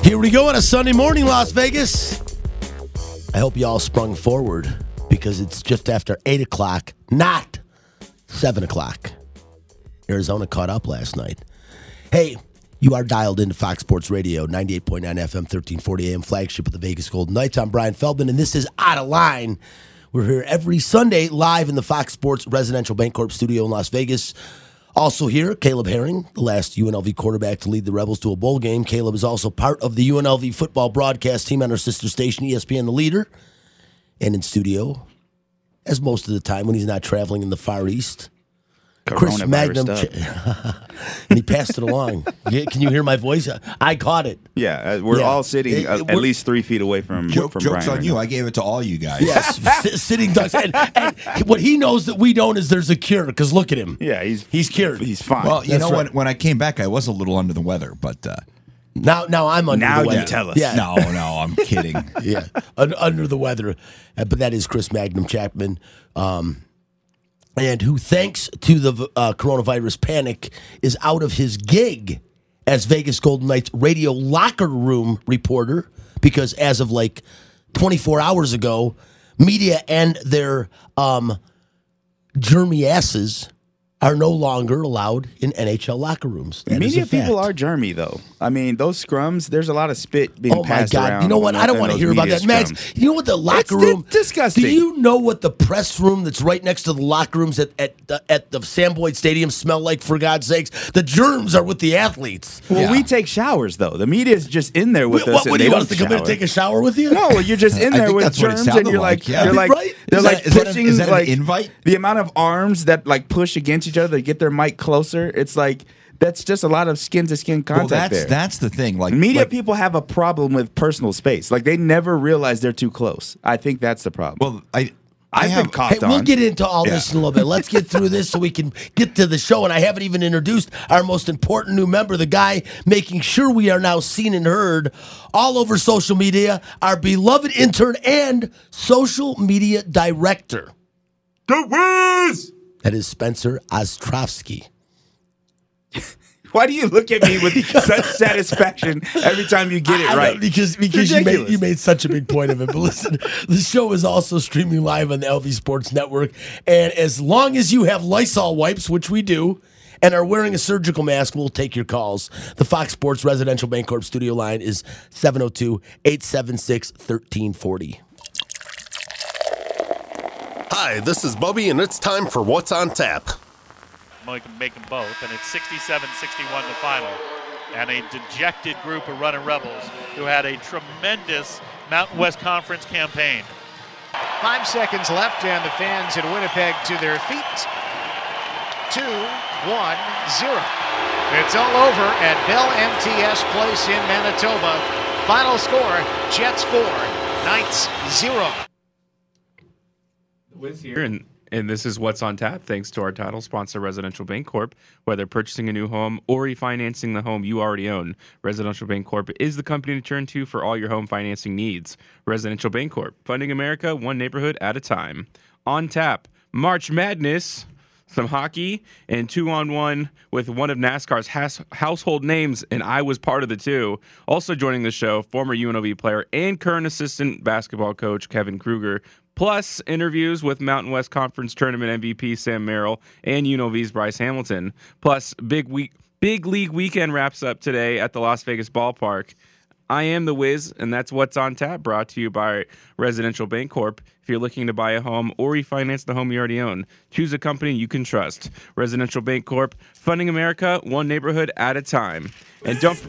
Here we go on a Sunday morning, Las Vegas. I hope you all sprung forward because it's just after 8 o'clock, not 7 o'clock. Arizona caught up last night. Hey, you are dialed into Fox Sports Radio, 98.9 FM, 1340 AM, flagship of the Vegas Golden Knights. I'm Brian Feldman, and this is Out of Line. We're here every Sunday live in the Fox Sports Residential Bancorp studio in Las Vegas. Also here, Caleb Herring, the last UNLV quarterback to lead the Rebels to a bowl game. Caleb is also part of the UNLV football broadcast team on our sister station, ESPN The Leader, and in studio, as most of the time when he's not traveling in the Far East. Chris Magnum, and he passed it along. Can you hear my voice? I caught it. Yeah, we're all sitting at least 3 feet away from Joke's Brian on you. I gave it to all you guys. Yes, sitting ducks. And what he knows that we don't is there's a cure, because look at him. Yeah, he's cured. He's fine. Well, you know, when I came back, I was a little under the weather, but... Now I'm under the weather. Now you tell us. Yeah. No, I'm kidding. Yeah, under the weather. But that is Chris Magnum Chapman. And who, thanks to the coronavirus panic, is out of his gig as Vegas Golden Knights radio locker room reporter, because as of like 24 hours ago, media and their germy asses are no longer allowed in NHL locker rooms. That Media is a fact. people are germy, though. I mean, those scrums, there's a lot of spit being passed around. Oh, my God. You know what? I don't want to hear about that. Max, you know what the locker room... disgusting. Do you know what the press room that's right next to the locker rooms at the Sam Boyd Stadium smell like, for God's sakes? The germs are with the athletes. Well, we take showers, though. The media is just in there with us. What do you want us to come in and take a shower with you? No, you're just in there with germs, and you're like, right? They're like pushing, is that like, an invite? The amount of arms that like push against each other to get their mic closer. It's like that's just a lot of skin to skin contact. That's the thing. Like media people have a problem with personal space. Like they never realize they're too close. I think that's the problem. Well, I've been coughed on. We'll get into all this in a little bit. Let's get through this so we can get to the show. And I haven't even introduced our most important new member, the guy making sure we are now seen and heard all over social media, our beloved intern and social media director. The Wiz! That is Spencer Ostrovsky. Why do you look at me with such satisfaction every time you get it right? Know, because you made such a big point of it. But listen, the show is also streaming live on the LV Sports Network. And as long as you have Lysol wipes, which we do, and are wearing a surgical mask, we'll take your calls. The Fox Sports Residential Bancorp studio line is 702-876-1340. Hi, this is Bubby, and it's time for What's on Tap. We can make them both, and it's 67-61 the final. And a dejected group of running Rebels who had a tremendous Mountain West Conference campaign. 5 seconds left, and the fans in Winnipeg to their feet. 2-1-0. It's all over at Bell MTS Place in Manitoba. Final score, Jets 4, Knights 0. Wiz here, and this is What's on Tap, thanks to our title sponsor, Residential Bancorp. Whether purchasing a new home or refinancing the home you already own, Residential Bancorp is the company to turn to for all your home financing needs. Residential Bancorp, funding America one neighborhood at a time. On tap, March Madness, some hockey, and 2-on-1 with one of NASCAR's household names, and I was part of the two. Also joining the show, former UNLV player and current assistant basketball coach Kevin Kruger, plus interviews with Mountain West Conference Tournament MVP Sam Merrill and UNLV's Bryce Hamilton. Plus, big league weekend wraps up today at the Las Vegas Ballpark. I am the Wiz, and that's What's on Tap, brought to you by Residential Bancorp. If you're looking to buy a home or refinance the home you already own, choose a company you can trust. Residential Bancorp, funding America one neighborhood at a time. And don't...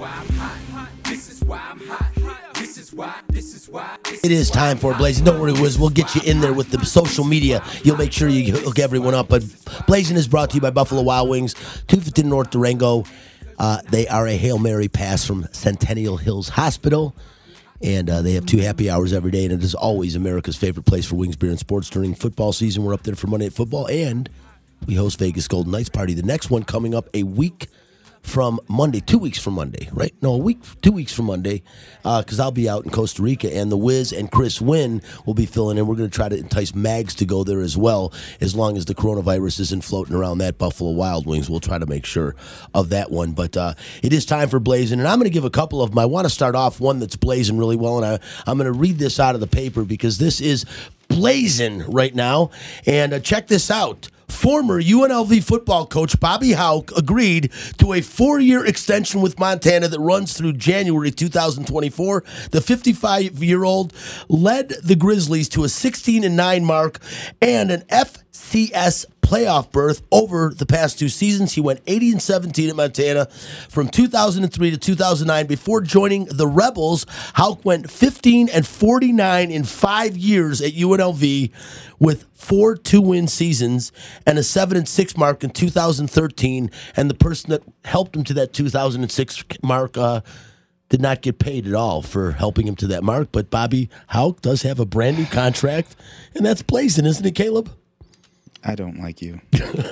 It is time for Blazing. Don't worry, Wiz. We'll get you in there with the social media. You'll make sure you hook everyone up. But Blazing is brought to you by Buffalo Wild Wings, 215 North Durango. They are a Hail Mary pass from Centennial Hills Hospital. And they have 2 happy hours every day. And it is always America's favorite place for wings, beer, and sports during football season. We're up there for Monday Night Football. And we host Vegas Golden Knights Party. The next one coming up a week from Monday, 2 weeks from Monday, right? No, 2 weeks from Monday, because I'll be out in Costa Rica, and the Wiz and Chris Wynn will be filling in. We're going to try to entice Mags to go there as well, as long as the coronavirus isn't floating around that Buffalo Wild Wings. We'll try to make sure of that one. But it is time for Blazing, and I'm going to give a couple of them. I want to start off one that's blazing really well, and I'm going to read this out of the paper because this is blazing right now. And check this out. Former UNLV football coach Bobby Hauck agreed to a 4-year extension with Montana that runs through January 2024. The 55-year-old led the Grizzlies to a 16-9 mark and an FCS playoff berth over the past 2 seasons. He went 80-17 at Montana from 2003 to 2009. Before joining the Rebels, Hauck went 15-49 in 5 years at UNLV with 4 2-win seasons and a 7-6 mark in 2013. And the person that helped him to that 2006 mark did not get paid at all for helping him to that mark. But Bobby Hauck does have a brand new contract, and that's blazing, isn't it, Caleb? I don't like you.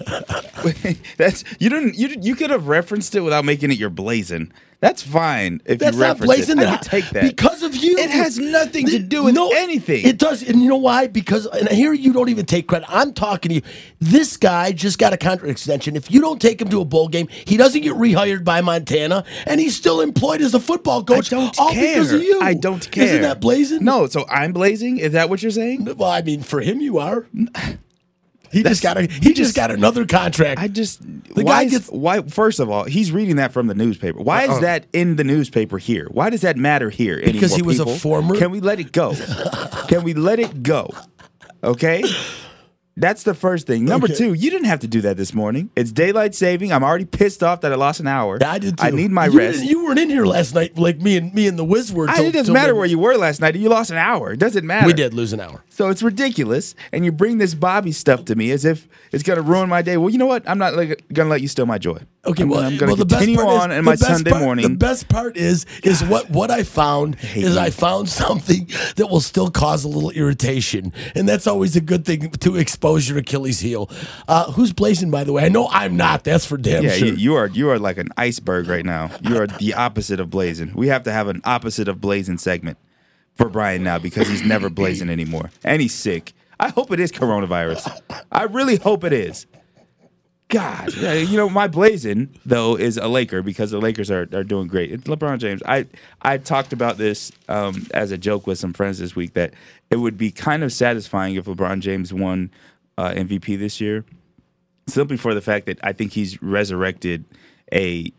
That's you could have referenced it without making it your blazing. That's fine if That's you not reference blazing. it. I can take that. Because of you. It has nothing to do with anything. It does. And you know why? Because, and here you don't even take credit. I'm talking to you. This guy just got a contract extension. If you don't take him to a bowl game, he doesn't get rehired by Montana, and he's still employed as a football coach. I don't all care. because of you. I don't care. Isn't that blazing? No, so I'm blazing? Is that what you're saying? Well, I mean, for him, you are. He just got another contract. Why? First of all, he's reading that from the newspaper. Why is that in the newspaper here? Why does that matter here? Because anymore, he was people? a former. Can we let it go? Can we let it go? Okay. That's the first thing. Number two, you didn't have to do that this morning. It's daylight saving. I'm already pissed off that I lost an hour. I did too. I need my rest. You weren't in here last night like me and the Wiz were. It doesn't matter where you were last night. You lost an hour. It doesn't matter. We did lose an hour. So it's ridiculous. And you bring this Bobby stuff to me as if it's going to ruin my day. Well, you know what? I'm not going to let you steal my joy. Okay, I'm going to continue on in my Sunday morning. The best part is what I found is I found something that will still cause a little irritation, and that's always a good thing to expose your Achilles heel. Who's blazing, by the way? I know I'm not. That's for damn sure. You are like an iceberg right now. You are the opposite of blazing. We have to have an opposite of blazing segment for Brian now because he's never blazing anymore, and he's sick. I hope it is coronavirus. I really hope it is. God, my blazing, though, is a Laker because the Lakers are doing great. It's LeBron James. I talked about this as a joke with some friends this week that it would be kind of satisfying if LeBron James won MVP this year, simply for the fact that I think he's resurrected a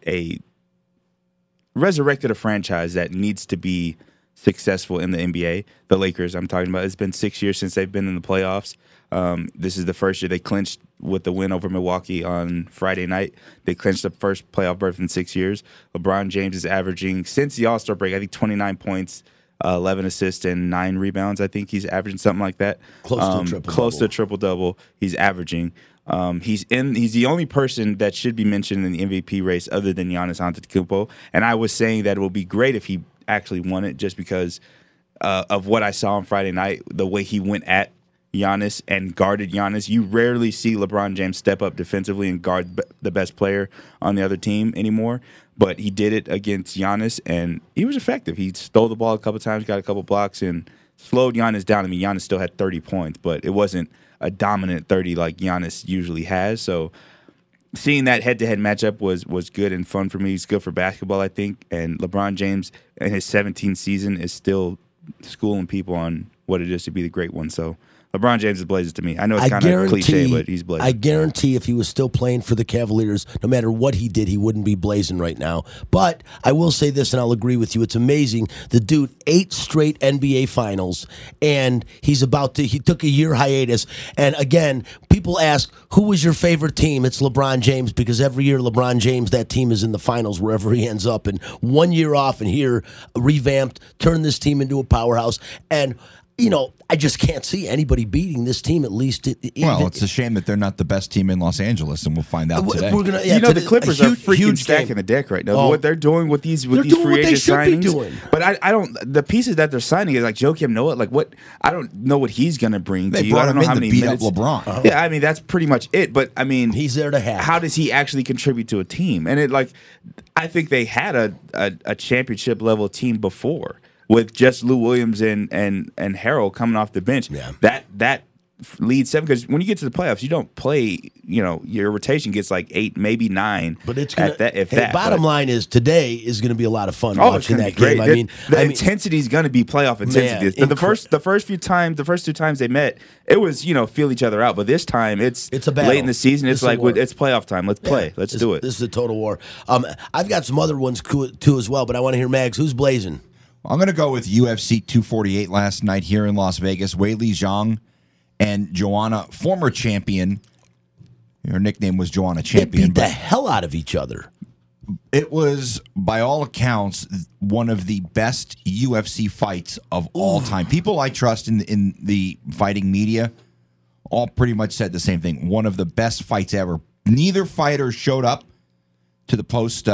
franchise that needs to be successful in the NBA. The Lakers, I'm talking about. It's been 6 years since they've been in the playoffs. This is the first year they clinched with the win over Milwaukee on Friday night. They clinched the first playoff berth in 6 years. LeBron James is averaging, since the All-Star break, I think 29 points, 11 assists, and 9 rebounds. I think he's averaging something like that. Close to a triple-double he's averaging. He's the only person that should be mentioned in the MVP race other than Giannis Antetokounmpo. And I was saying that it would be great if he actually won it just because of what I saw on Friday night, the way he went at Giannis and guarded Giannis. You rarely see LeBron James step up defensively and guard the best player on the other team anymore, but he did it against Giannis, and he was effective. He stole the ball a couple times, got a couple blocks, and slowed Giannis down. I mean, Giannis still had 30 points, but it wasn't a dominant 30 like Giannis usually has, so seeing that head-to-head matchup was good and fun for me. It's good for basketball, I think, and LeBron James in his 17th season is still schooling people on what it is to be the great one, so LeBron James is blazing to me. I know it's kind of cliche, but he's blazing. I guarantee if he was still playing for the Cavaliers, no matter what he did, he wouldn't be blazing right now. But I will say this, and I'll agree with you. It's amazing. The dude, 8 straight NBA finals, and he took a year hiatus. And again, people ask, who was your favorite team? It's LeBron James, because every year LeBron James, that team is in the finals wherever he ends up. And 1 year off and here, revamped, turned this team into a powerhouse. And I just can't see anybody beating this team. At least, Well, it's a shame that they're not the best team in Los Angeles, and we'll find out today. We're gonna, The Clippers are freaking stacking the deck right now. Oh. What they're doing with these They're free doing what they agent should be signings. doing. But I don't. The pieces that they're signing is like Joakim Noah. Like what? I don't know what he's going to bring They to you. brought I don't him know how in to many beat minutes. up LeBron. Yeah, I mean that's pretty much it. But I mean, he's there to have. How does he actually contribute to a team? And I think they had a championship level team before with just Lou Williams and Harrell coming off the bench. Yeah. That leads 7 because when you get to the playoffs, you don't play. Your rotation gets like 8, maybe 9. But it's gonna, that. Bottom line is today is going to be a lot of fun It's watching gonna that be great. game. I mean, the intensity is going to be playoff intensity. Man, the first 2 times they met, it was feel each other out. But this time it's a battle. late in the season. It's It's a war. it's playoff time. Let's play. Let's do it. This is a total war. I've got some other ones too as well, but I want to hear Mags. Who's blazing? I'm going to go with UFC 248 last night here in Las Vegas. Weili Zhang and Joanna, former champion. Her nickname was Joanna Champion. They beat the hell out of each other. It was, by all accounts, one of the best UFC fights of all time. People I trust in the fighting media all pretty much said the same thing. One of the best fights ever. Neither fighter showed up to the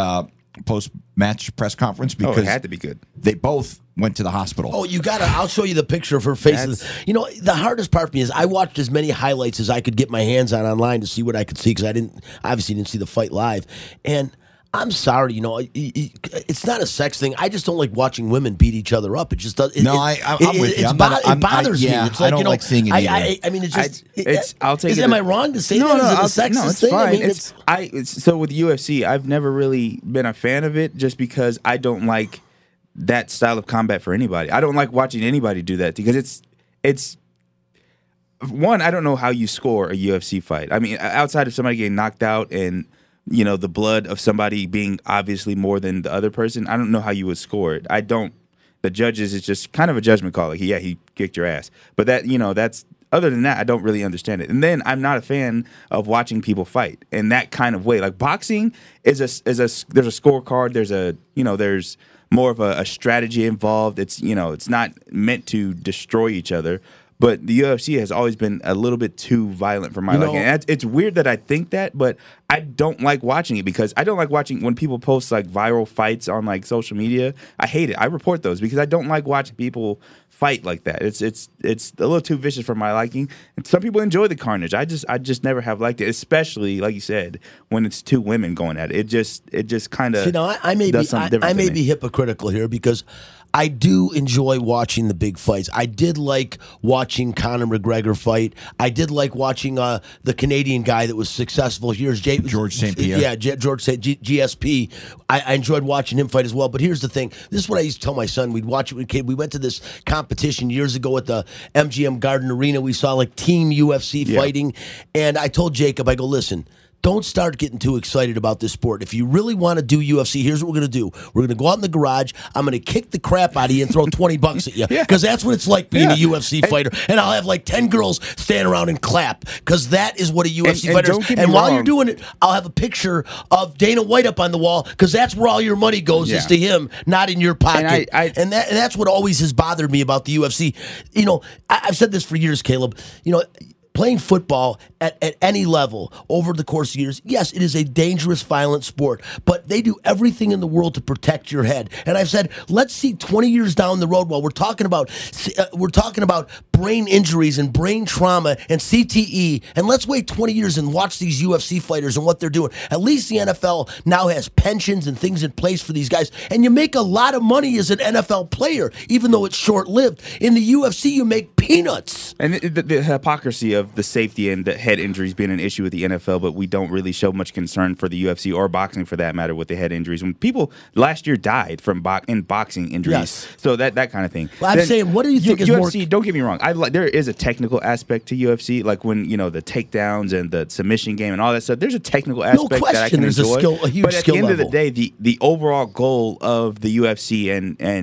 post-match press conference because it had to be good. They both went to the hospital. Oh, I'll show you the picture of her face. The hardest part for me is I watched as many highlights as I could get my hands on online to see what I could see because I obviously didn't see the fight live. And I'm sorry, it's not a sex thing. I just don't like watching women beat each other up. It just does. I'm with you. It bothers me. It's like, I don't like seeing it either. I mean, it's just. I'll take it. Am I wrong to say that? Is it a sexist it's thing? fine. I mean, so with UFC, I've never really been a fan of it just because I don't like that style of combat for anybody. I don't like watching anybody do that because it's one. I don't know how you score a UFC fight. I mean, outside of somebody getting knocked out and the blood of somebody being obviously more than the other person, I don't know how you would score it. I don't. The judges, it's just kind of a judgment call. Like, yeah, he kicked your ass. But that's other than that, I don't really understand it. And then I'm not a fan of watching people fight in that kind of way. Like boxing there's a scorecard. There's more of a strategy involved. It's it's not meant to destroy each other. But the UFC has always been a little bit too violent for my liking. And it's weird that I think that, but I don't like watching it because I don't like watching when people post like viral fights on like social media. I hate it. I report those because I don't like watching people fight like that. It's a little too vicious for my liking. And some people enjoy the carnage. I just never have liked it, especially like you said when it's 2 women going at it. It just kind of I may be hypocritical here because I do enjoy watching the big fights. I did like watching Conor McGregor fight. I did like watching the Canadian guy that was successful here, George St. Pierre. Yeah, George St. GSP. I enjoyed watching him fight as well. But here's the thing. This is what I used to tell my son. We'd watch it with kid. We went to this competition years ago at the MGM Garden Arena. We saw like team UFC fighting. And I told Jacob, I go, listen, don't start getting too excited about this sport. If you really want to do UFC, here's what we're going to do. We're going to go out in the garage. I'm going to kick the crap out of you and throw $20 at you. Because that's what it's like being a UFC fighter. And I'll have like 10 girls stand around and clap. Because that is what a UFC fighter is. And while you're doing it, I'll have a picture of Dana White up on the wall. Because that's where all your money goes is to him, not in your pocket. And that's what always has bothered me about the UFC. I've said this for years, Caleb. Playing football at any level over the course of years, yes, it is a dangerous, violent sport, but they do everything in the world to protect your head. And I've said, let's see 20 years down the road while we're talking about brain injuries and brain trauma and CTE, and let's wait 20 years and watch these UFC fighters and what they're doing. At least the NFL now has pensions and things in place for these guys, and you make a lot of money as an NFL player, even though it's short-lived. In the UFC, you make peanuts. And the hypocrisy of the safety and the head injuries being an issue with the NFL, but we don't really show much concern for the UFC or boxing for that matter with the head injuries. When people last year died from boxing injuries, so that kind of thing. Well, I'm saying, what do you think is UFC, more? Don't get me wrong. There is a technical aspect to UFC, like when the takedowns and the submission game and all that stuff. There's a technical aspect that I can enjoy. A huge but at the end level. of the day, the overall goal of the UFC and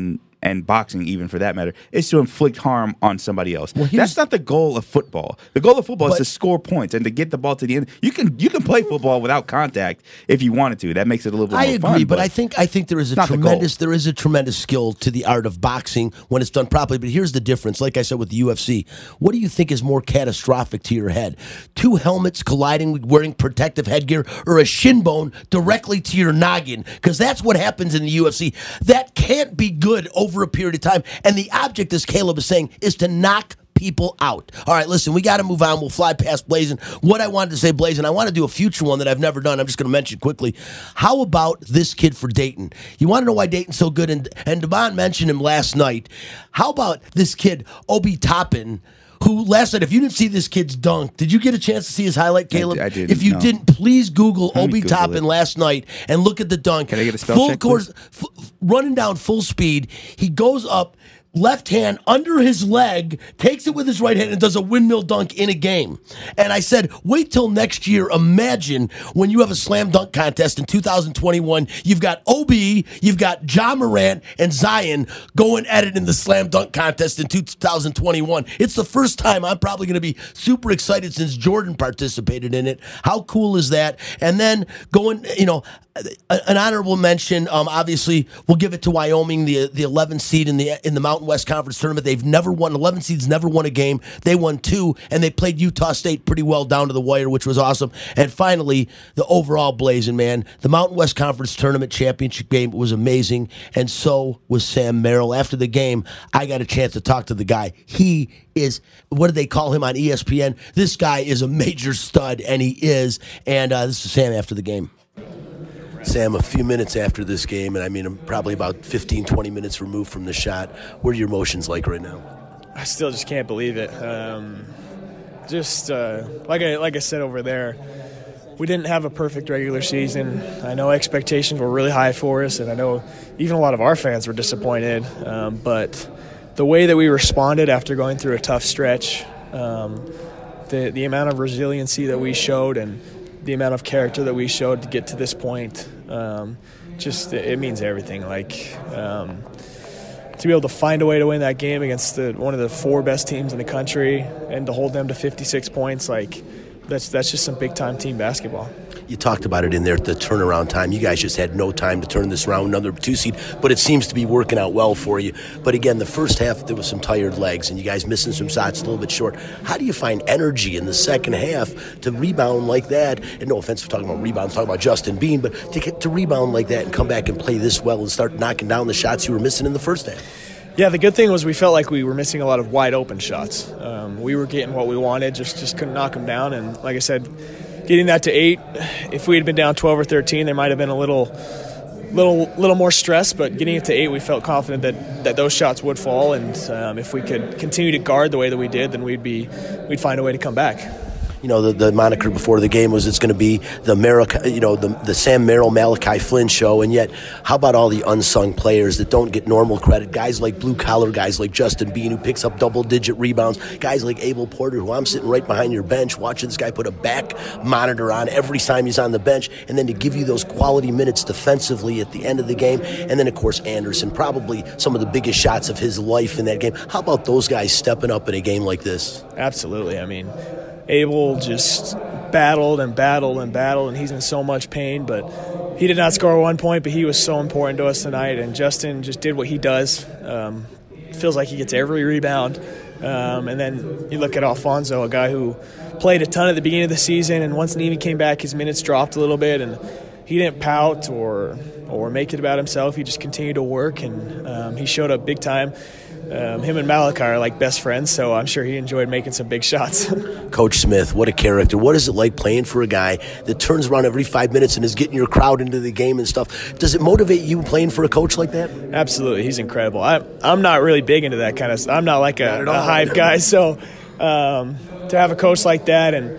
and boxing even for that matter, is to inflict harm on somebody else. That's not the goal of football. The goal of football is to score points and to get the ball to the end. You can play football without contact if you wanted to. That makes it a little bit more fun. I agree, but I think there is a tremendous skill to the art of boxing when it's done properly. But here's the difference. Like I said with the UFC, what do you think is more catastrophic to your head? 2 helmets colliding wearing protective headgear, or a shin bone directly to your noggin? Because that's what happens in the UFC. That can't be good over a period of time. And the object, as Caleb is saying, is to knock people out. All right, listen, we got to move on. We'll fly past Blazin. What I wanted to say, Blazin, I want to do a future one that I've never done. I'm just going to mention quickly. How about this kid for Dayton? You want to know why Dayton's so good? And Devon mentioned him last night. How about this kid, Obi Toppin, who last night, if you didn't see this kid's dunk, did you get a chance to see his highlight, Caleb? I didn't. If you didn't, please Google Obi Toppin last night and look at the dunk. Can I get a spell check, please? Running down full speed. He goes up, left hand under his leg, takes it with his right hand, and does a windmill dunk in a game. And I said, wait till next year. Imagine when you have a slam dunk contest in 2021. You've got Obi, you've got Ja Morant, and Zion going at it in the slam dunk contest in 2021. It's the first time I'm probably going to be super excited since Jordan participated in it. How cool is that? And then going, an honorable mention, obviously, we'll give it to Wyoming, the 11th seed in the Mountain West Conference tournament. They've never won. 11 seeds never won a game. They won 2, and they played Utah State pretty well down to the wire, which was awesome. And finally, the overall Blazing, man. The Mountain West Conference tournament championship game was amazing, and so was Sam Merrill. After the game, I got a chance to talk to the guy. He is, what do they call him on ESPN? This guy is a major stud, and he is. And this is Sam after the game. Sam, a few minutes after this game, and I mean, I'm probably about 15, 20 minutes removed from the shot. What are your emotions like right now? I still just can't believe it. Like I said over there, we didn't have a perfect regular season. I know expectations were really high for us, and I know even a lot of our fans were disappointed. But the way that we responded after going through a tough stretch, the amount of resiliency that we showed, and the amount of character that we showed to get to this point, it means everything. To be able to find a way to win that game against one of the 4 best teams in the country and to hold them to 56 points, that's just some big-time team basketball. You talked about it in there at the turnaround time. You guys just had no time to turn this around, another 2 seed, but it seems to be working out well for you. But again, the first half, there was some tired legs, and you guys missing some shots a little bit short. How do you find energy in the second half to rebound like that? And no offense for talking about rebounds, talking about Justin Bean, but to get to rebound like that and come back and play this well and start knocking down the shots you were missing in the first half? Yeah, the good thing was we felt like we were missing a lot of wide open shots. We were getting what we wanted, just couldn't knock them down. And like I said, getting that to 8, if we had been down 12 or 13, there might have been a little more stress. But getting it to 8, we felt confident that those shots would fall. And if we could continue to guard the way that we did, then we'd find a way to come back. The moniker before the game was it's going to be the Sam Merrill, Malachi Flynn show, and yet how about all the unsung players that don't get normal credit? Guys like blue-collar guys like Justin Bean, who picks up double-digit rebounds. Guys like Abel Porter, who I'm sitting right behind your bench watching this guy put a back monitor on every time he's on the bench, and then to give you those quality minutes defensively at the end of the game. And then, of course, Anderson, probably some of the biggest shots of his life in that game. How about those guys stepping up in a game like this? Absolutely. I mean, Abel just battled, and he's in so much pain, but he did not score 1 point, but he was so important to us tonight, and Justin just did what he does. Feels like he gets every rebound. And then you look at Alfonso, a guy who played a ton at the beginning of the season, and once Nimi came back, his minutes dropped a little bit, and he didn't pout or make it about himself. He just continued to work, and he showed up big time. Him and Malachi are like best friends, so I'm sure he enjoyed making some big shots. Coach Smith, what a character. What is it like playing for a guy that turns around every 5 minutes and is getting your crowd into the game and stuff? Does it motivate you playing for a coach like that? Absolutely. He's incredible. I'm not really big into that kind of stuff. I'm not like a hype guy, so to have a coach like that, and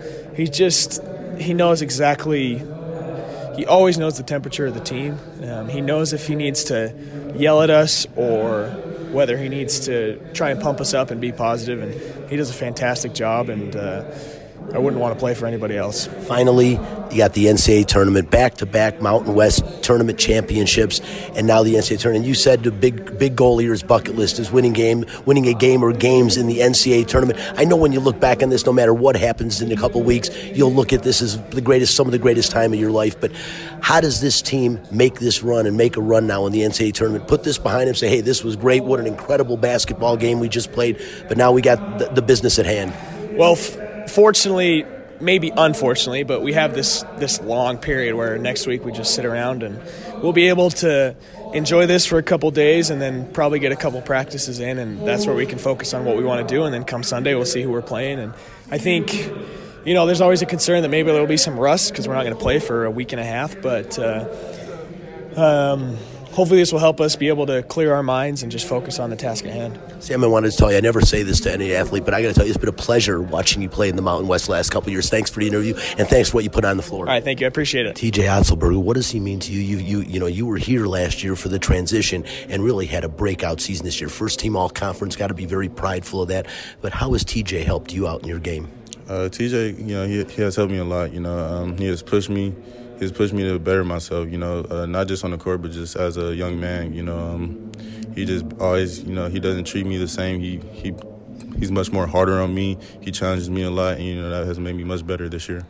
he knows exactly – he always knows the temperature of the team. He knows if he needs to yell at us or whether he needs to try and pump us up and be positive, and he does a fantastic job. And I wouldn't want to play for anybody else. Finally, you got the NCAA tournament, back-to-back Mountain West tournament championships, and now the NCAA tournament. You said the big goal of your bucket list is winning a game or games in the NCAA tournament. I know when you look back on this, no matter what happens in a couple of weeks, you'll look at this as some of the greatest time of your life. But how does this team make this run and make a run now in the NCAA tournament? Put this behind them, say, hey, this was great. What an incredible basketball game we just played. But now we got the business at hand. Well, fortunately, maybe unfortunately, but we have this long period where next week we just sit around and we'll be able to enjoy this for a couple days and then probably get a couple practices in, and that's where we can focus on what we want to do, and then come Sunday we'll see who we're playing. And I think, there's always a concern that maybe there'll be some rust because we're not going to play for a week and a half, but hopefully this will help us be able to clear our minds and just focus on the task at hand. Sam, I wanted to tell you, I never say this to any athlete, but I got to tell you, it's been a pleasure watching you play in the Mountain West the last couple of years. Thanks for the interview, and thanks for what you put on the floor. All right, thank you. I appreciate it. TJ Otzelberger, what does he mean to you? You were here last year for the transition and really had a breakout season this year. First team all-conference, got to be very prideful of that. But how has TJ helped you out in your game? TJ, he has helped me a lot. He has pushed me. He's pushed me to better myself, not just on the court, but just as a young man. He just always, he doesn't treat me the same. He's much more harder on me. He challenges me a lot, and, that has made me much better this year.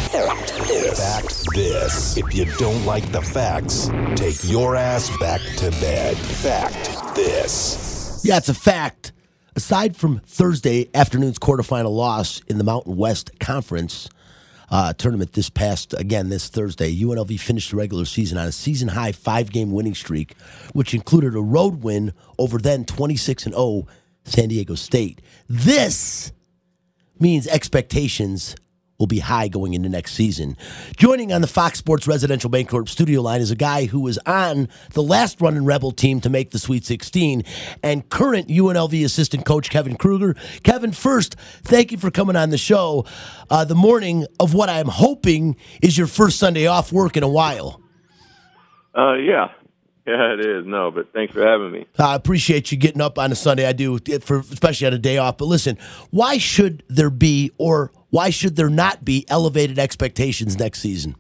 Fact this. If you don't like the facts, take your ass back to bed. Fact this. Yeah, it's a fact. Aside from Thursday afternoon's quarterfinal loss in the Mountain West Conference tournament this Thursday, UNLV finished the regular season on a season-high 5-game winning streak, which included a road win over then 26-0 San Diego State. This means expectations will be high going into next season. Joining on the Fox Sports Residential Bancorp studio line is a guy who was on the last running Rebel team to make the Sweet 16 and current UNLV assistant coach Kevin Kruger. Kevin, first, thank you for coming on the show the morning of what I'm hoping is your first Sunday off work in a while. Yeah, it is. No, but thanks for having me. I appreciate you getting up on a Sunday. I do, especially on a day off. But listen, why should there be or why should there not be elevated expectations next season?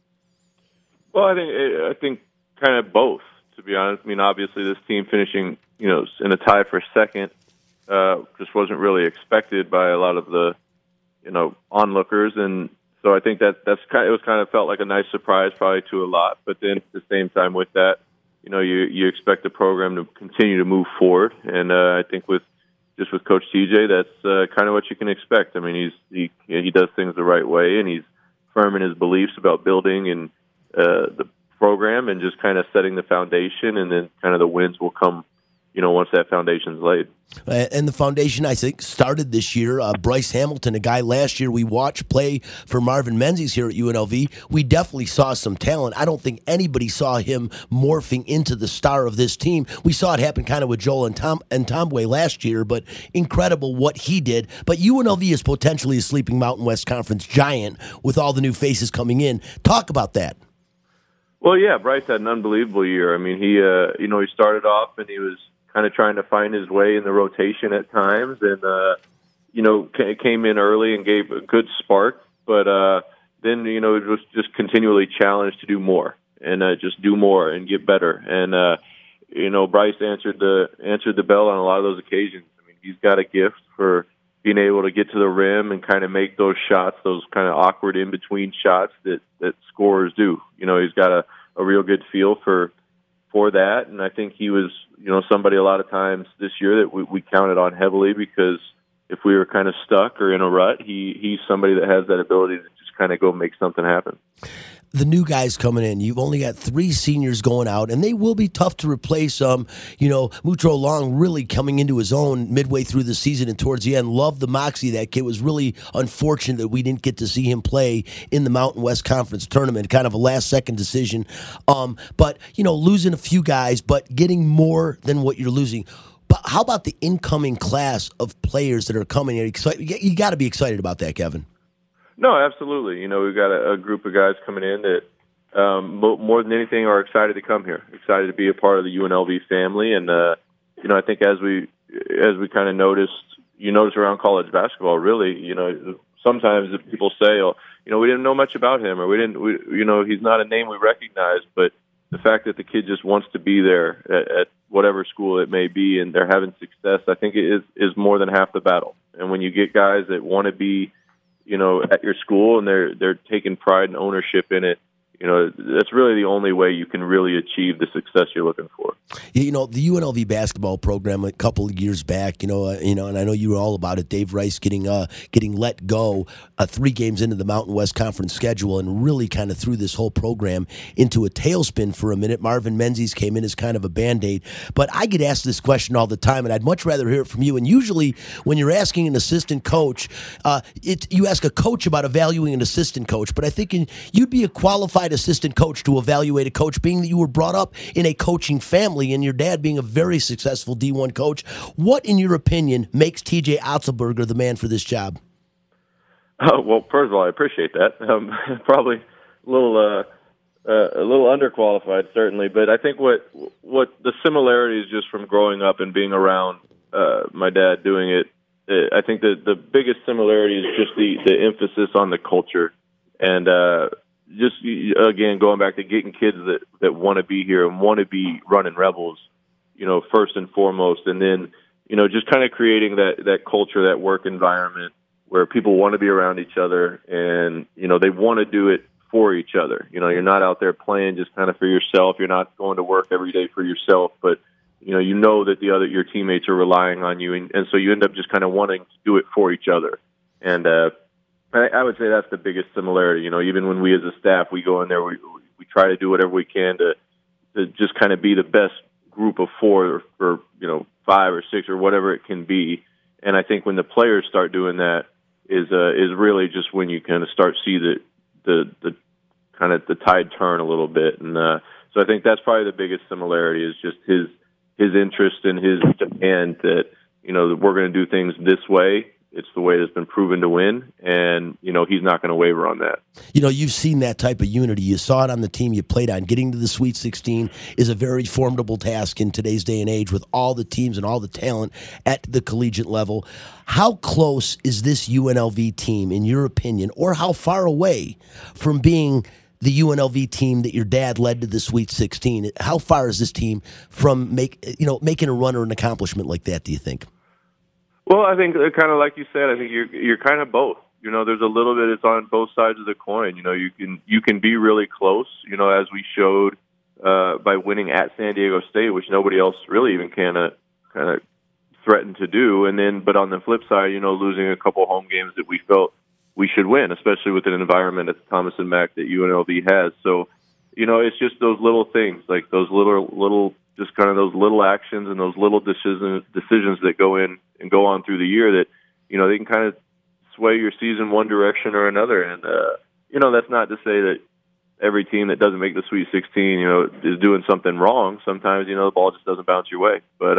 Well, I think kind of both, to be honest. I mean, obviously this team finishing, in a tie for second just wasn't really expected by a lot of the, onlookers. And so I think it was kind of felt like a nice surprise probably to a lot. But then at the same time with that, you expect the program to continue to move forward. And I think with Coach TJ, that's kind of what you can expect. I mean, he does things the right way, and he's firm in his beliefs about building and the program and just kind of setting the foundation, and then kind of the wins will come, once that foundation's laid. And the foundation, I think, started this year. Bryce Hamilton, a guy last year we watched play for Marvin Menzies here at UNLV. We definitely saw some talent. I don't think anybody saw him morphing into the star of this team. We saw it happen kind of with Joel and Tombaway last year, but incredible what he did. But UNLV is potentially a sleeping Mountain West Conference giant with all the new faces coming in. Talk about that. Well, yeah, Bryce had an unbelievable year. I mean, he started off and he was kind of trying to find his way in the rotation at times, and came in early and gave a good spark. But then it was just continually challenged to do more and just do more and get better. And Bryce answered the bell on a lot of those occasions. I mean, he's got a gift for being able to get to the rim and kind of make those shots, those kind of awkward in between shots that scorers do. He's got a real good feel for that, and I think he was, somebody a lot of times this year that we counted on heavily, because if we were kind of stuck or in a rut, he's somebody that has that ability to just kind of go make something happen. The new guys coming in, you've only got 3 seniors going out, and they will be tough to replace. Mutro Long really coming into his own midway through the season and towards the end. Love the moxie of that kid. Was really unfortunate that we didn't get to see him play in the Mountain West Conference tournament, kind of a last-second decision. But losing a few guys, but getting more than what you're losing. But how about the incoming class of players that are coming in? You got to be excited about that, Kevin. No, absolutely. We've got a group of guys coming in that more than anything are excited to come here, excited to be a part of the UNLV family. And, I think as we kind of notice around college basketball, really, sometimes people say, oh, we didn't know much about him, or he's not a name we recognize, but the fact that the kid just wants to be there at whatever school it may be, and they're having success, I think it is more than half the battle. And when you get guys that want to be, at your school, and they're taking pride and ownership in it, that's really the only way you can really achieve the success you're looking for. The UNLV basketball program a couple of years back, and I know you were all about it. Dave Rice getting let go 3 games into the Mountain West Conference schedule, and really kind of threw this whole program into a tailspin for a minute. Marvin Menzies came in as kind of a Band-Aid. But I get asked this question all the time, and I'd much rather hear it from you. And usually when you're asking an assistant coach, you ask a coach about evaluating an assistant coach. But I think you'd be a qualified assistant coach to evaluate a coach, being that you were brought up in a coaching family and your dad being a very successful D1 coach. What, in your opinion, makes TJ Otzelberger the man for this job? Well, first of all, I appreciate that. Probably a little underqualified, certainly, but I think what the similarities just from growing up and being around my dad doing it, I think that the biggest similarity is just the emphasis on the culture, and just again going back to getting kids that want to be here and want to be running Rebels, first and foremost, and then just kind of creating that culture, that work environment where people want to be around each other, and they want to do it for each other. You're not out there playing just kind of for yourself. You're not going to work every day for yourself, but that your teammates are relying on you, and so you end up just kind of wanting to do it for each other. And I would say that's the biggest similarity. Even when we as a staff, we go in there, we try to do whatever we can to just kind of be the best group of 4 or 5 or 6 or whatever it can be. And I think when the players start doing that is really just when you kind of start see the kind of the tide turn a little bit. And so I think that's probably the biggest similarity is just his interest and his demand that that we're going to do things this way. It's the way that's been proven to win, and he's not going to waver on that. You've seen that type of unity. You saw it on the team you played on. Getting to the Sweet 16 is a very formidable task in today's day and age with all the teams and all the talent at the collegiate level. How close is this UNLV team, in your opinion, or how far away from being the UNLV team that your dad led to the Sweet 16? How far is this team from making a run or an accomplishment like that, do you think? Well, I think kind of like you said, I think you're kind of both. There's a little bit. It's on both sides of the coin. You can be really close. As we showed by winning at San Diego State, which nobody else really even kind of threatened to do. And then, but on the flip side, losing a couple home games that we felt we should win, especially with an environment at Thomas and Mack that UNLV has. So, it's just those little things, like those little. Just kind of those little actions and those little decisions that go in and go on through the year that, they can kind of sway your season one direction or another. And, that's not to say that every team that doesn't make the Sweet 16, is doing something wrong. Sometimes, the ball just doesn't bounce your way. But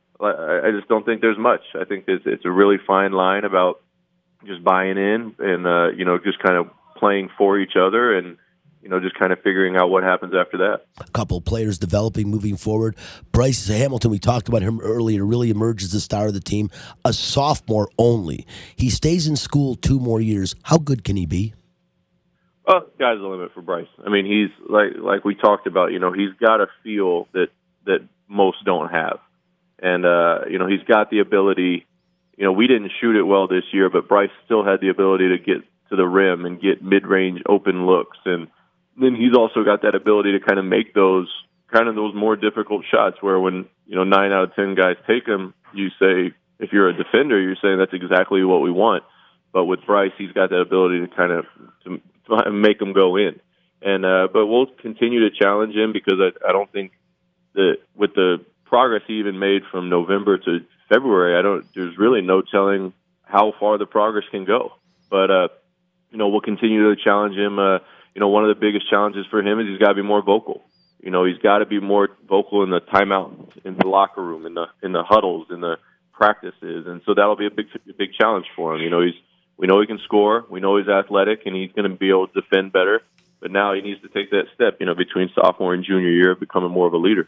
I just don't think there's much. I think it's a really fine line about just buying in and, just kind of playing for each other and, just kind of figuring out what happens after that. A couple of players developing, moving forward. Bryce Hamilton, we talked about him earlier, really emerged as the star of the team, a sophomore only. He stays in school 2 more years. How good can he be? Well, sky's the limit for Bryce. I mean, he's like we talked about, he's got a feel that most don't have. And, he's got the ability, we didn't shoot it well this year, but Bryce still had the ability to get to the rim and get mid-range open looks. And then he's also got that ability to kind of make those more difficult shots where when, 9 out of 10 guys take them, you say, if you're a defender, you're saying that's exactly what we want. But with Bryce, he's got that ability to kind of to make them go in. And but we'll continue to challenge him because I don't think that with the progress he even made from November to February, there's really no telling how far the progress can go. But we'll continue to challenge him. One of the biggest challenges for him is he's got to be more vocal. He's got to be more vocal in the timeout, in the locker room, in the huddles, in the practices, and so that'll be a big challenge for him. We know he can score, we know he's athletic, and he's going to be able to defend better. But now he needs to take that step, between sophomore and junior year of becoming more of a leader.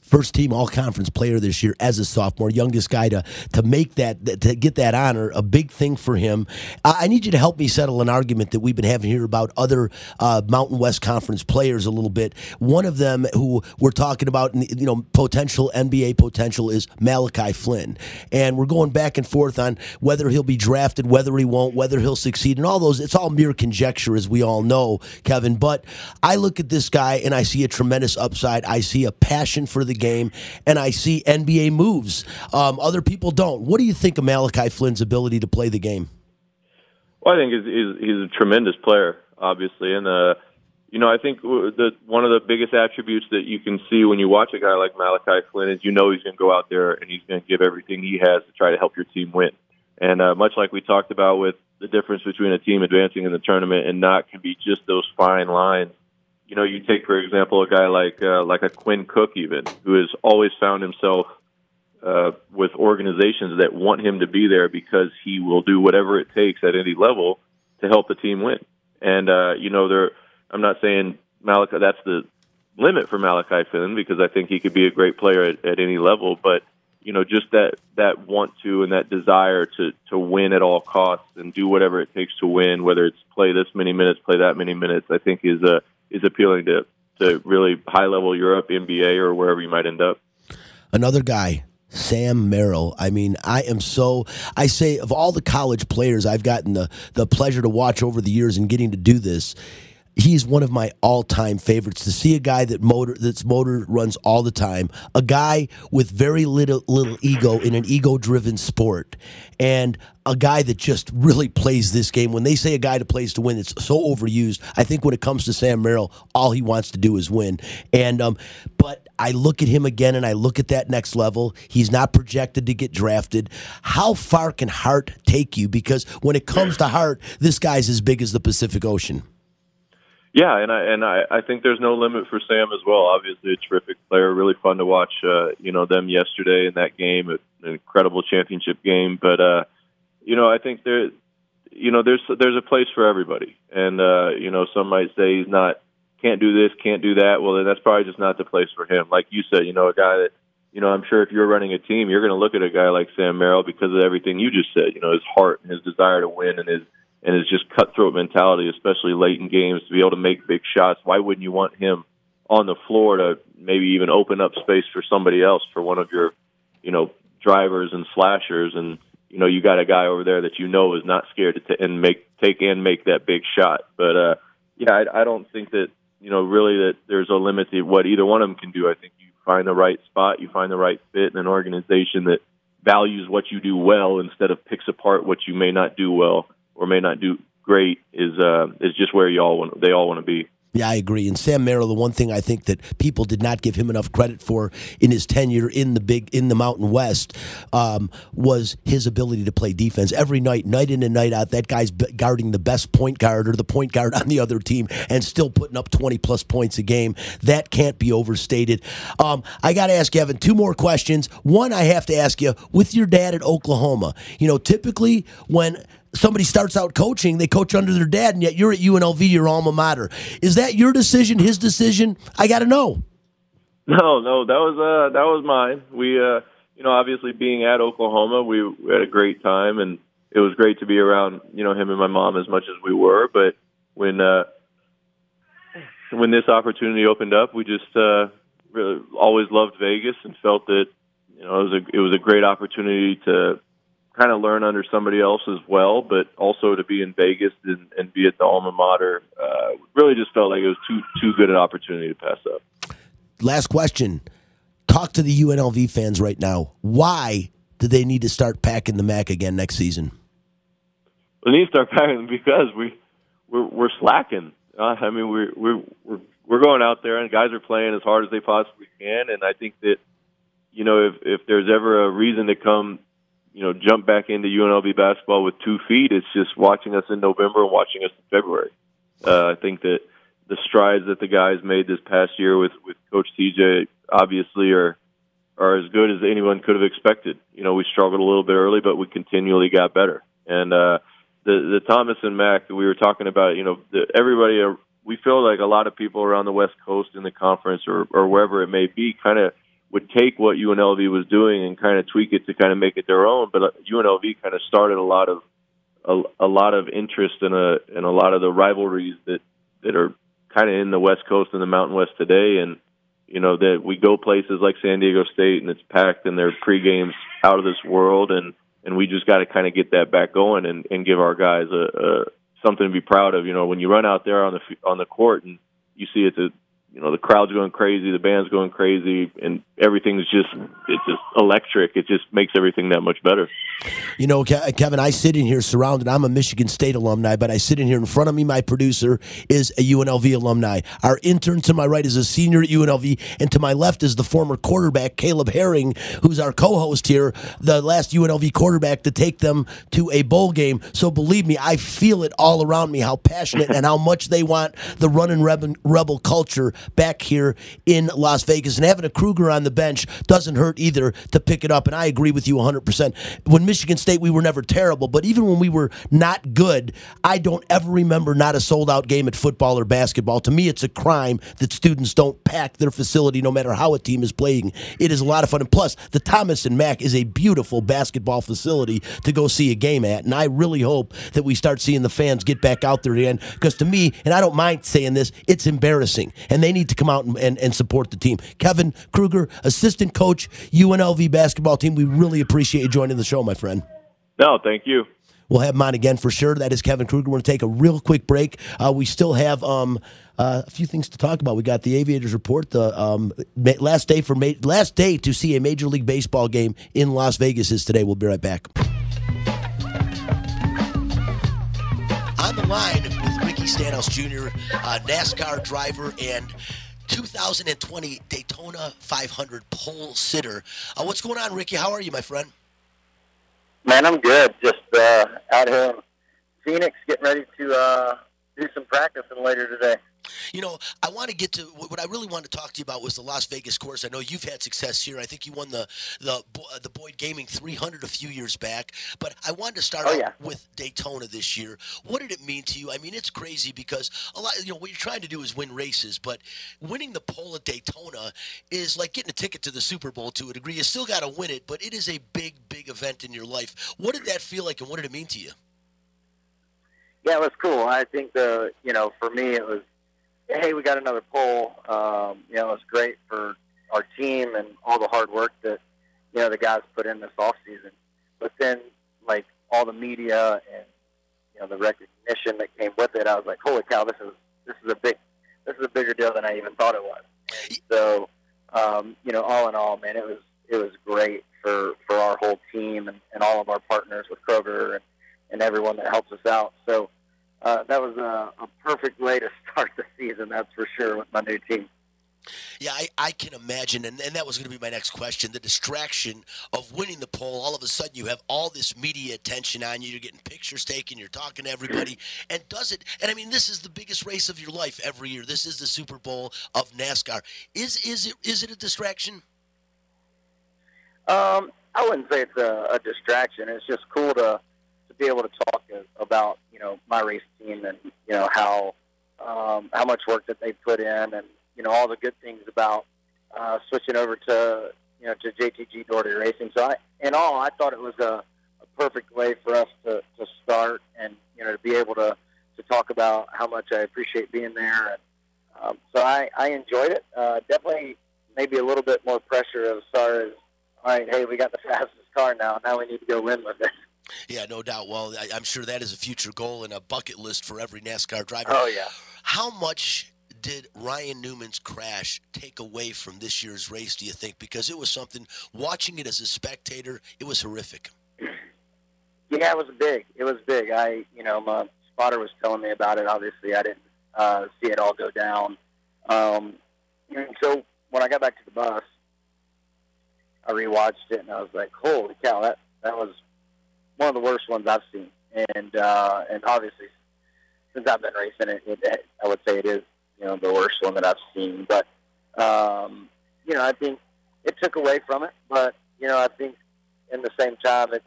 first team all-conference player this year as a sophomore, youngest guy to make that, to get that honor, a big thing for him. I need you to help me settle an argument that we've been having here about other Mountain West Conference players a little bit. One of them who we're talking about, potential NBA potential is Malachi Flynn. And we're going back and forth on whether he'll be drafted, whether he won't, whether he'll succeed, and all those. It's all mere conjecture, as we all know, Kevin. But I look at this guy and I see a tremendous upside. I see a passion for the game, and I see NBA moves. Other people don't. What do you think of Malachi Flynn's ability to play the game? Well, I think he's a tremendous player, obviously, and I think one of the biggest attributes that you can see when you watch a guy like Malachi Flynn is he's going to go out there and he's going to give everything he has to try to help your team win. And much like we talked about with the difference between a team advancing in the tournament and not can be just those fine lines. You take, for example, a guy like a Quinn Cook even, who has always found himself with organizations that want him to be there because he will do whatever it takes at any level to help the team win. And, I'm not saying that's the limit for Malachi Flynn, because I think he could be a great player at any level, but just that want to and that desire to win at all costs and do whatever it takes to win, whether it's play this many minutes, play that many minutes, I think is appealing to really high-level Europe, NBA, or wherever you might end up. Another guy, Sam Merrill. I mean, I say of all the college players I've gotten the pleasure to watch over the years and getting to do this, he's one of my all-time favorites. To see a guy that's motor runs all the time, a guy with very little ego in an ego-driven sport, and a guy that just really plays this game. When they say a guy that plays to win, it's so overused. I think when it comes to Sam Merrill, all he wants to do is win. And but I look at him again, and I look at that next level. He's not projected to get drafted. How far can Hart take you? Because when it comes to Hart, this guy's as big as the Pacific Ocean. Yeah, and I think there's no limit for Sam as well. Obviously, a terrific player, really fun to watch. Them yesterday in that game, an incredible championship game. But I think there's a place for everybody. And some might say can't do this, can't do that. Well, then that's probably just not the place for him. Like you said, a guy that I'm sure if you're running a team, you're going to look at a guy like Sam Merrill because of everything you just said. His heart, and his desire to win, and his just cutthroat mentality, especially late in games, to be able to make big shots. Why wouldn't you want him on the floor to maybe even open up space for somebody else, for one of your, drivers and slashers? And, you got a guy over there that is not scared to make that big shot. But, I don't think that, really that there's a limit to what either one of them can do. I think you find the right spot, you find the right fit in an organization that values what you do well instead of picks apart what you may not do well or may not do great is just where they all want to be. Yeah, I agree. And Sam Merrill, the one thing I think that people did not give him enough credit for in his tenure in the Mountain West was his ability to play defense every night in and night out. That guy's guarding the best point guard or the point guard on the other team and still putting up 20-plus points a game. That can't be overstated. I got to ask you, Evan, two more questions. One, I have to ask you, with your dad at Oklahoma, typically when somebody starts out coaching, they coach under their dad, and yet you're at UNLV, your alma mater. Is that your decision, his decision? I got to know. No, that was mine. We, obviously being at Oklahoma, we had a great time, and it was great to be around, him and my mom as much as we were. But when this opportunity opened up, we just really always loved Vegas and felt that, it was a great opportunity to kind of learn under somebody else as well, but also to be in Vegas and be at the alma mater. Really just felt like it was too good an opportunity to pass up. Last question. Talk to the UNLV fans right now. Why do they need to start packing the MAC again next season? We need to start packing because we're slacking. We're going out there and guys are playing as hard as they possibly can, and I think that if there's ever a reason to come jump back into UNLV basketball with 2 feet, it's just watching us in November and watching us in February. I think that the strides that the guys made this past year with Coach TJ obviously are as good as anyone could have expected. We struggled a little bit early, but we continually got better. And the Thomas and Mac that we were talking about, everybody, we feel like a lot of people around the West Coast in the conference or wherever it may be kind of would take what UNLV was doing and kind of tweak it to kind of make it their own. But UNLV kind of started a lot of interest in a lot of the rivalries that are kind of in the West Coast and the Mountain West today. And that we go places like San Diego State and it's packed and their pregames out of this world, and we just got to kind of get that back going and give our guys something to be proud of. When you run out there on the court and you see the crowd's going crazy, the band's going crazy, and everything's it's just electric. It just makes everything that much better. Kevin, I sit in here surrounded. I'm a Michigan State alumni, but I sit in here in front of me. My producer is a UNLV alumni. Our intern to my right is a senior at UNLV, and to my left is the former quarterback, Caleb Herring, who's our co-host here, the last UNLV quarterback to take them to a bowl game. So believe me, I feel it all around me, how passionate and how much they want the running rebel culture back here in Las Vegas. And having a Kruger on the bench doesn't hurt either to pick it up. And I agree with you 100%. When Michigan State, we were never terrible, but even when we were not good, I don't ever remember not a sold-out game at football or basketball. To me, it's a crime that students don't pack their facility no matter how a team is playing. It is a lot of fun. And plus, the Thomas and Mack is a beautiful basketball facility to go see a game at. And I really hope that we start seeing the fans get back out there again, because to me, and I don't mind saying this, it's embarrassing. And they need to come out and support the team. Kevin Kruger, assistant coach, UNLV basketball team, we really appreciate you joining the show, my friend. No, thank you. We'll have him on again for sure. That is Kevin Kruger. We're going to take a real quick break. We still have a few things to talk about. We got the Aviators report. The last day to see a Major League Baseball game in Las Vegas is today. We'll be right back. On the line with Ricky Stenhouse Jr., NASCAR driver and 2020 Daytona 500 pole sitter. What's going on, Ricky? How are you, my friend? Man, I'm good. Just out here in Phoenix, getting ready to do some practicing later today. I want to get to what I really wanted to talk to you about was the Las Vegas course. I know you've had success here. I think you won the Boyd Gaming 300 a few years back. But I wanted to start out with Daytona this year. What did it mean to you? I mean, it's crazy because a lot. What you're trying to do is win races, but winning the pole at Daytona is like getting a ticket to the Super Bowl to a degree. You still got to win it, but it is a big, big event in your life. What did that feel like, and what did it mean to you? Yeah, it was cool. I think for me, it was, hey, we got another pole. It was great for our team and all the hard work that, the guys put in this off season. But then, like, all the media and, the recognition that came with it, I was like, holy cow, this is a bigger deal than I even thought it was. And so, all in all, man, it was great for our whole team and all of our partners with Kroger and everyone that helps us out. So, that was a perfect way to start the season, that's for sure, with my new team. Yeah, I can imagine, and that was going to be my next question, the distraction of winning the pole. All of a sudden, you have all this media attention on you. You're getting pictures taken. You're talking to everybody. And I mean, this is the biggest race of your life every year. This is the Super Bowl of NASCAR. Is it a distraction? I wouldn't say it's a distraction. It's just cool to be able to talk about, my race team and, how much work that they put in and, all the good things about switching over to JTG Doherty Racing. So I thought it was a perfect way for us to start and, to be able to talk about how much I appreciate being there. And so I enjoyed it. Definitely maybe a little bit more pressure as far as, all right, hey, we got the fastest car now. Now we need to go win with it. Yeah, no doubt. Well, I'm sure that is a future goal and a bucket list for every NASCAR driver. Oh, yeah. How much did Ryan Newman's crash take away from this year's race, do you think? Because it was something, watching it as a spectator, it was horrific. Yeah, it was big. It was big. My spotter was telling me about it. Obviously, I didn't see it all go down. And so when I got back to the bus, I rewatched it, and I was like, holy cow, that was one of the worst ones I've seen. And obviously, since I've been racing it, I would say it is, the worst one that I've seen. But, I think it took away from it. But, I think in the same time, it's,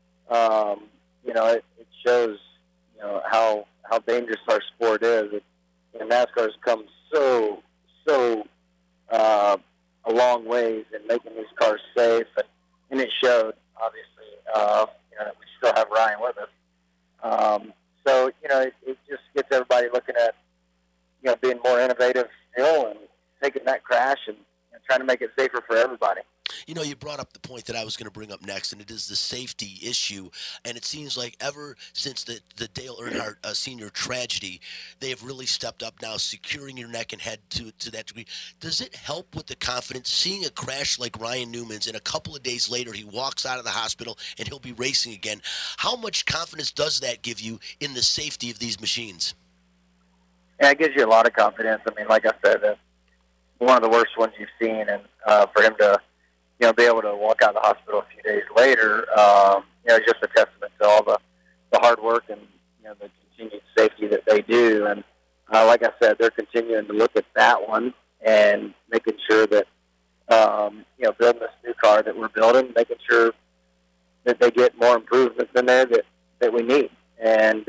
it shows, how dangerous our sport is. NASCAR's come so a long ways in making these cars safe, and it showed. Obviously, we still have Ryan with us. So it just gets everybody looking at being more innovative still and taking that crash and trying to make it safer for everybody. You brought up the point that I was going to bring up next, and it is the safety issue. And it seems like ever since the Dale Earnhardt Sr. tragedy, they have really stepped up now, securing your neck and head to that degree. Does it help with the confidence, seeing a crash like Ryan Newman's, and a couple of days later he walks out of the hospital and he'll be racing again? How much confidence does that give you in the safety of these machines? Yeah, it gives you a lot of confidence. I mean, like I said, one of the worst ones you've seen, and for him to be able to walk out of the hospital a few days later, it's just a testament to all the hard work and the continued safety that they do. And like I said, they're continuing to look at that one and making sure that building this new car that we're building, making sure that they get more improvements in there that we need. And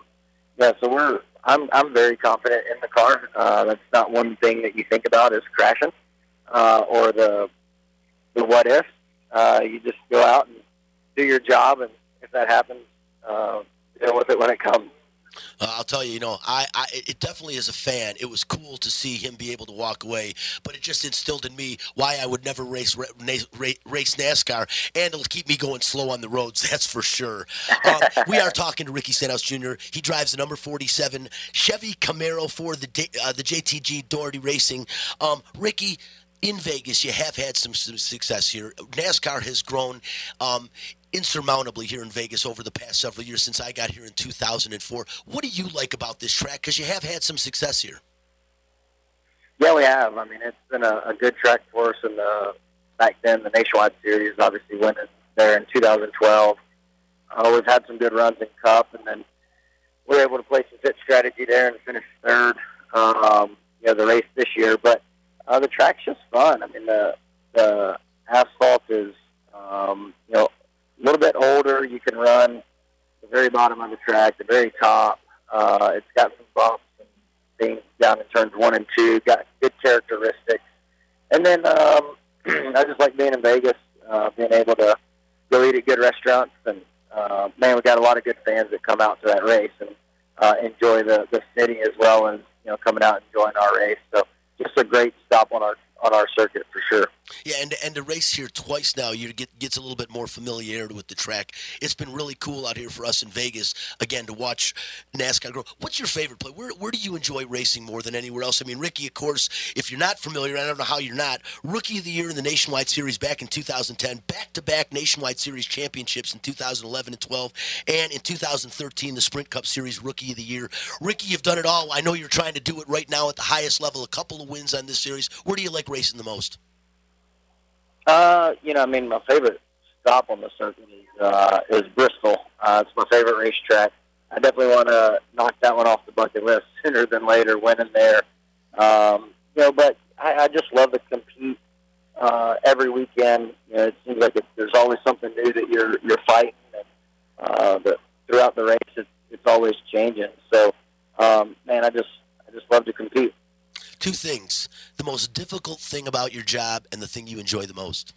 so I'm very confident in the car. That's not one thing that you think about is crashing or the what if. You just go out and do your job, and if that happens, deal with it when it comes. I'll tell you, it definitely as a fan, it was cool to see him be able to walk away, but it just instilled in me why I would never race NASCAR, and it'll keep me going slow on the roads, that's for sure. We are talking to Ricky Stenhouse Jr. He drives the number 47 Chevy Camaro for the JTG Doherty Racing. Ricky, in Vegas, you have had some success here. NASCAR has grown insurmountably here in Vegas over the past several years since I got here in 2004. What do you like about this track? Because you have had some success here. Yeah, we have. I mean, it's been a good track for us. And back then, the Nationwide Series, obviously winning there in 2012. We've had some good runs in Cup, and then we were able to play some pit strategy there and finish third. The race this year, but the track's just fun. I mean, the asphalt is, a little bit older. You can run the very bottom of the track, the very top. It's got some bumps and things down in turns 1 and 2. Got good characteristics. And then I just like being in Vegas, being able to go eat at good restaurants. And, we got a lot of good fans that come out to that race and enjoy the city as well as, coming out and enjoying our race. So just a great stop on our circuit for sure. Yeah, and to race here twice now, gets a little bit more familiarity with the track. It's been really cool out here for us in Vegas, again, to watch NASCAR grow. What's your favorite play? Where do you enjoy racing more than anywhere else? I mean, Ricky, of course, if you're not familiar, I don't know how you're not, Rookie of the Year in the Nationwide Series back in 2010, back-to-back Nationwide Series championships in 2011 and 12, and in 2013, the Sprint Cup Series Rookie of the Year. Ricky, you've done it all. I know you're trying to do it right now at the highest level, a couple of wins on this series. Where do you like racing the most? My favorite stop on the circuit is Bristol. It's my favorite racetrack. I definitely want to knock that one off the bucket list sooner than later, winning there. But I just love to compete every weekend. It seems like there's always something new that you're fighting, and throughout the race, it's always changing. So, I just love to compete. Two things: the most difficult thing about your job and the thing you enjoy the most.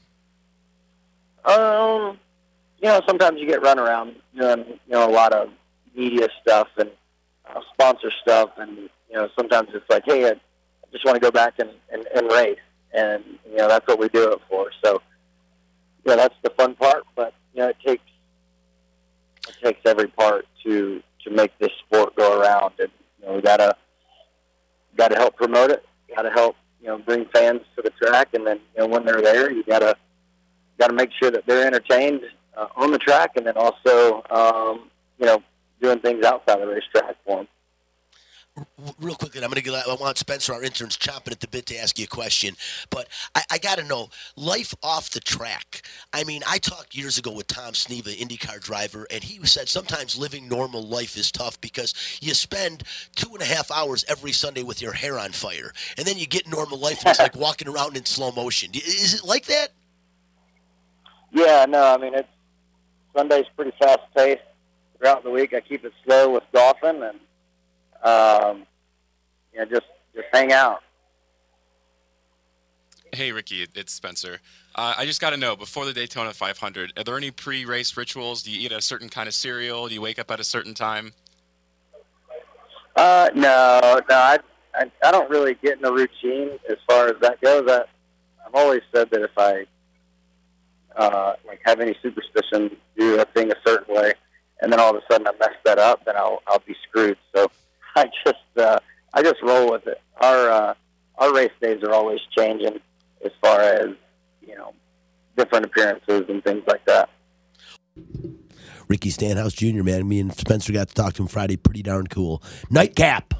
Sometimes you get run around doing, a lot of media stuff and sponsor stuff, and sometimes it's like, hey, I just want to go back and race, and that's what we do it for. So, that's the fun part, but it takes every part to make this sport go around, and we gotta help promote it. You gotta help, bring fans to the track, and then when they're there, you gotta make sure that they're entertained on the track, and then also doing things outside the racetrack for them. Real quickly, I want Spencer, our intern's chomping at the bit to ask you a question, but I got to know, life off the track. I mean, I talked years ago with Tom Sneva, IndyCar driver, and he said sometimes living normal life is tough because you spend 2.5 hours every Sunday with your hair on fire, and then you get normal life, and it's like walking around in slow motion. Is it like that? Yeah, no, Sunday's pretty fast-paced. Throughout the week, I keep it slow with golfing, and just hang out. Hey, Ricky, it's Spencer. I just got to know, before the Daytona 500, are there any pre-race rituals? Do you eat a certain kind of cereal? Do you wake up at a certain time? No, I don't really get in a routine as far as that goes. I've always said that if I have any superstition, do a thing a certain way, and then all of a sudden I mess that up, then I'll be screwed. So I just roll with it. Our race days are always changing as far as different appearances and things like that. Ricky Stanhouse Jr., man. Me and Spencer got to talk to him Friday. Pretty darn cool. Nightcap.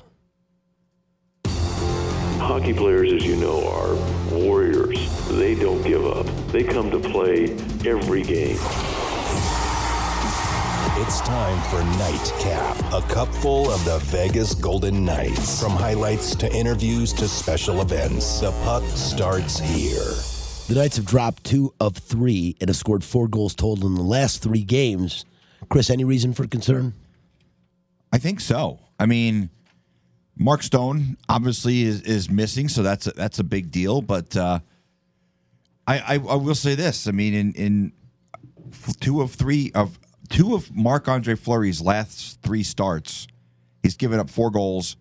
Hockey players, as you know, are warriors. They don't give up. They come to play every game. It's time for Nightcap, a cupful of the Vegas Golden Knights. From highlights to interviews to special events, the puck starts here. The Knights have dropped 2 of 3 and have scored 4 goals total in the last 3 games. Chris, any reason for concern? I think so. I mean, Mark Stone obviously is missing, so that's a big deal. But I will say this. I mean, in 2 of Marc-Andre Fleury's last 3 starts, he's given up 4 goals.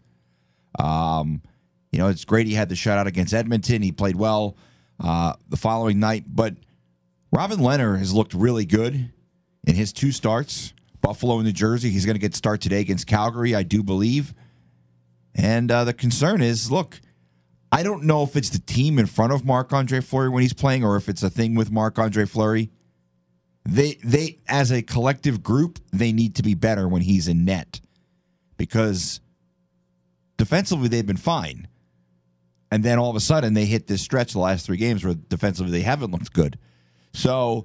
It's great he had the shutout against Edmonton. He played well the following night. But Robin Lehner has looked really good in his 2 starts. Buffalo and New Jersey. He's going to get start today against Calgary, I do believe. And the concern is, look, I don't know if it's the team in front of Marc-Andre Fleury when he's playing or if it's a thing with Marc-Andre Fleury. They as a collective group, they need to be better when he's in net because defensively they've been fine. And then all of a sudden they hit this stretch the last 3 games where defensively they haven't looked good. So,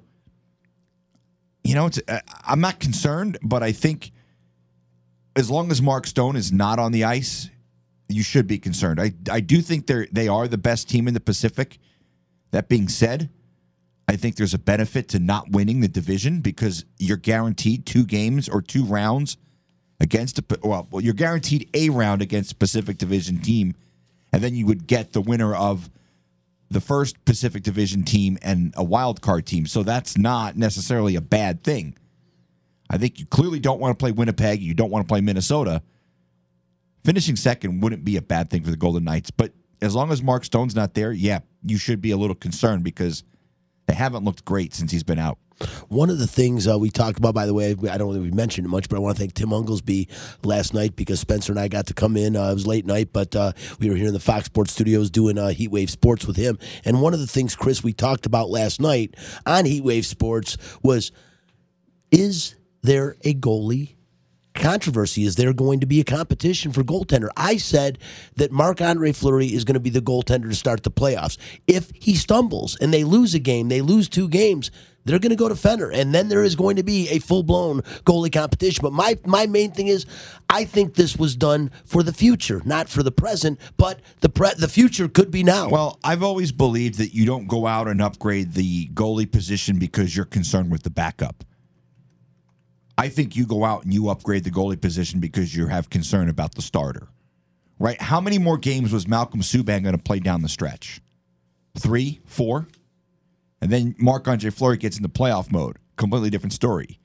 I'm not concerned, but I think as long as Mark Stone is not on the ice, you should be concerned. I do think they are the best team in the Pacific. That being said, I think there's a benefit to not winning the division because you're guaranteed 2 games or 2 rounds against you're guaranteed a round against a Pacific Division team, and then you would get the winner of the first Pacific Division team and a wild card team. So that's not necessarily a bad thing. I think you clearly don't want to play Winnipeg. You don't want to play Minnesota. Finishing second wouldn't be a bad thing for the Golden Knights. But as long as Mark Stone's not there, yeah, you should be a little concerned because they haven't looked great since he's been out. One of the things we talked about, by the way, I don't know if we mentioned it much, but I want to thank Tim Unglesby last night because Spencer and I got to come in. It was late night, but we were here in the Fox Sports studios doing Heatwave Sports with him. And one of the things, Chris, we talked about last night on Heatwave Sports was, is there a goalie controversy? Is there going to be a competition for goaltender? I said that Marc-Andre Fleury is going to be the goaltender to start the playoffs. If he stumbles and they lose a game, they lose 2 games, they're going to go to Fenner, and then there is going to be a full-blown goalie competition. But my main thing is I think this was done for the future, not for the present, but the future could be now. Well, I've always believed that you don't go out and upgrade the goalie position because you're concerned with the backup. I think you go out and you upgrade the goalie position because you have concern about the starter. Right? How many more games was Malcolm Subban going to play down the stretch? 3, 4? And then Marc-Andre Fleury gets into playoff mode. Completely different story.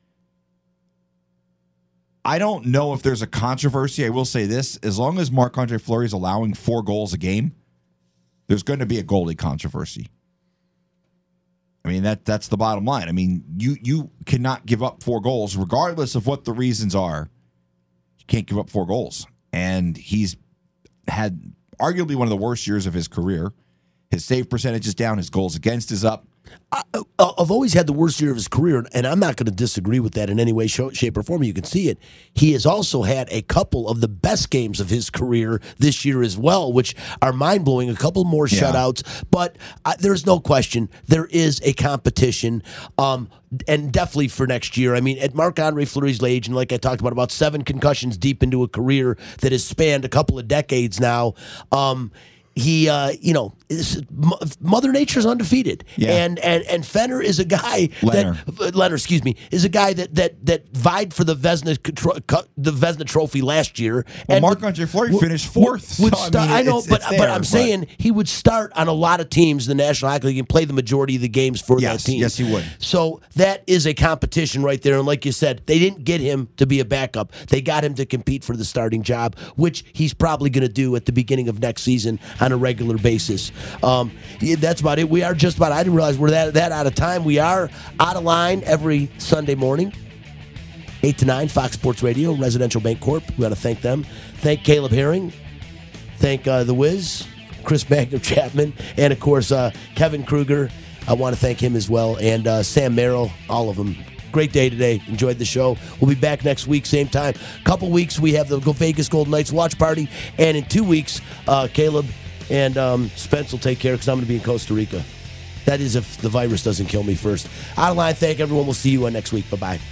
I don't know if there's a controversy. I will say this. As long as Marc-Andre Fleury is allowing 4 goals a game, there's going to be a goalie controversy. I mean, that's the bottom line. I mean, you cannot give up 4 goals, regardless of what the reasons are. You can't give up 4 goals. And he's had arguably one of the worst years of his career. His save percentage is down. His goals against is up. I've always had the worst year of his career, and I'm not going to disagree with that in any way, shape, or form. You can see it. He has also had a couple of the best games of his career this year as well, which are mind-blowing. A couple more shutouts, but there's no question there is a competition, and definitely for next year. I mean, at Marc-Andre Fleury's age, and like I talked about 7 concussions deep into a career that has spanned a couple of decades now, he, Mother Nature's undefeated, and Fenner is a guy Leonard, is a guy that vied for the Vezina Trophy last year. Well, and Marc-Andre Fleury finished fourth. But I'm saying he would start on a lot of teams in the National Hockey League and play the majority of the games for that team. Yes, he would. So that is a competition right there. And like you said, they didn't get him to be a backup. They got him to compete for the starting job, which he's probably going to do at the beginning of next season on a regular basis. That's about it. We are just about, I didn't realize we're that out of time. We are out of line every Sunday morning, 8 to 9, Fox Sports Radio, Residential Bank Corp. We want to thank them. Thank Caleb Herring. Thank The Wiz, Chris Magner-Chapman, and, of course, Kevin Kruger. I want to thank him as well, and Sam Merrill, all of them. Great day today. Enjoyed the show. We'll be back next week, same time. Couple weeks, we have the Vegas Golden Knights watch party, and in 2 weeks, Caleb and Spence will take care because I'm going to be in Costa Rica. That is if the virus doesn't kill me first. Out of line, thank everyone. We'll see you next week. Bye-bye.